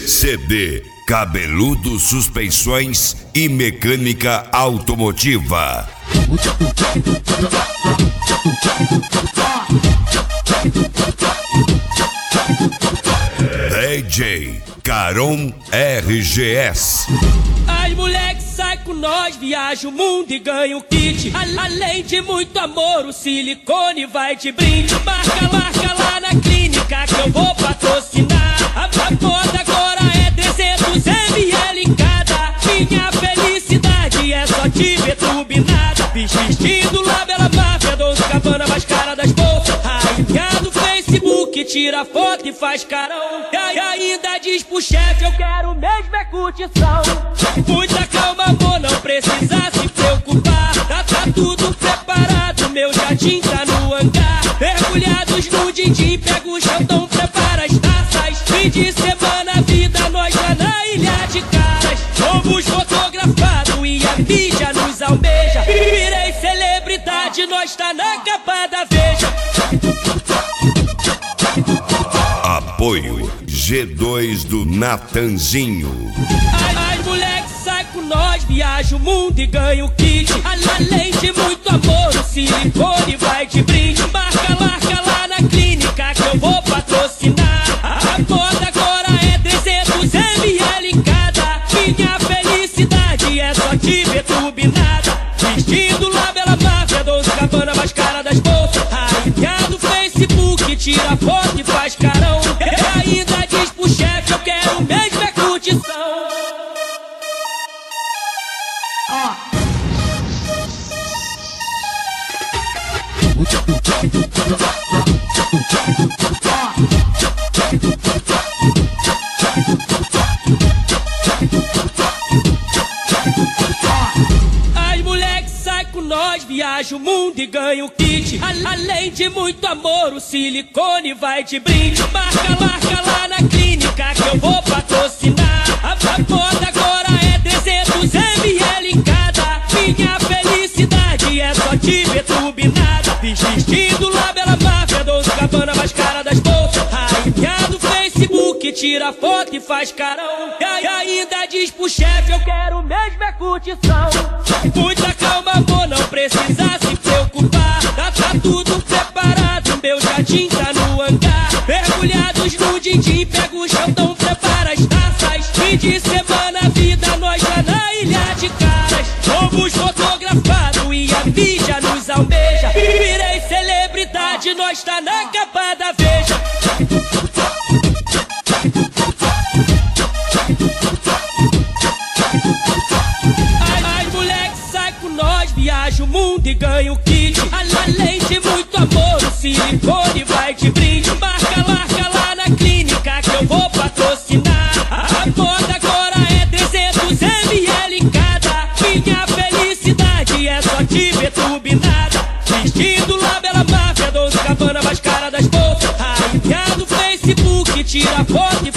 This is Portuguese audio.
CD Cabeludo Suspensões e Mecânica Automotiva. DJ Caron RGS. As moleques sai com nós, viaja o mundo e ganha o kit. Além de muito amor, o silicone vai de brinde. Marca lá na clínica que eu vou patrocinar. A moda agora é 300 ml cada. Minha felicidade é só te ver turbinada. Vestido lá, bela máfia, Dolce & Gabbana, mais cara das bolsas. Rainha do Facebook, tira foto e faz carão. E ainda diz pro chefe, eu quero mesmo é curtição. Muita calma, amor, não precisa se preocupar. Tá tudo preparado, meu jardim tá no hangar. Mergulhados no din-din, pega o chantão, prepara as taças. Fim de semana, vida, nós tá na ilha de caras. Somos fotografados e a mídia nos almeja. Virei celebridade, nós tá na capa da Veja. Apoio G2 do Natanzinho. As moleques sai com nós, viaja o mundo e ganha o kit. Além de muito amor, o silicone vai de brinde. Marca lá na clínica que eu vou patrocinar. A moda agora é 300 ml cada. Minha felicidade é só te ver turbinada. Vestido lá, bela máfia, Dolce & Gabbana, mais cara das bolsas. Rainha do Facebook, tira foto e faz carão. E ainda diz pro chefe, eu quero mesmo é curtição. As moleques sai com nós, viaja o mundo e ganha o kit. Além de muito amor, o silicone vai de brinde. Marca lá na clínica que eu vou patrocinar. A moda agora é 300 ml cada. Minha felicidade é só te ver turbinada. Vestido lá, bela máfia, Dolce & Gabbana, mais cara das bolsas. Rainha do Facebook, tira foto e faz carão. E ainda diz pro chefe, eu quero mesmo é curtição. Muita calma, amor, não precisa se preocupar. Tá tudo preparado, meu jardim tá no hangar. Mergulhados no din-din, pega o chantão, prepara as taças. Fim de semana, vida, nós tá na ilha de caras. Somos fotografados e a mídia nos almeja. Virei celebridade, nós tá na capa da Veja. As moleques sai com nós, viaja o mundo e ganha o kit. Além de muito amor, o silicone vai de brinde. Marca lá na clínica que eu vou patrocinar. A moda agora é 300 ml cada. Minha felicidade é só te ver turbinada. Vestido lá, bela máfia, Dolce & Gabbana, mais cara das bolsas. Rainha do Facebook, tira foto e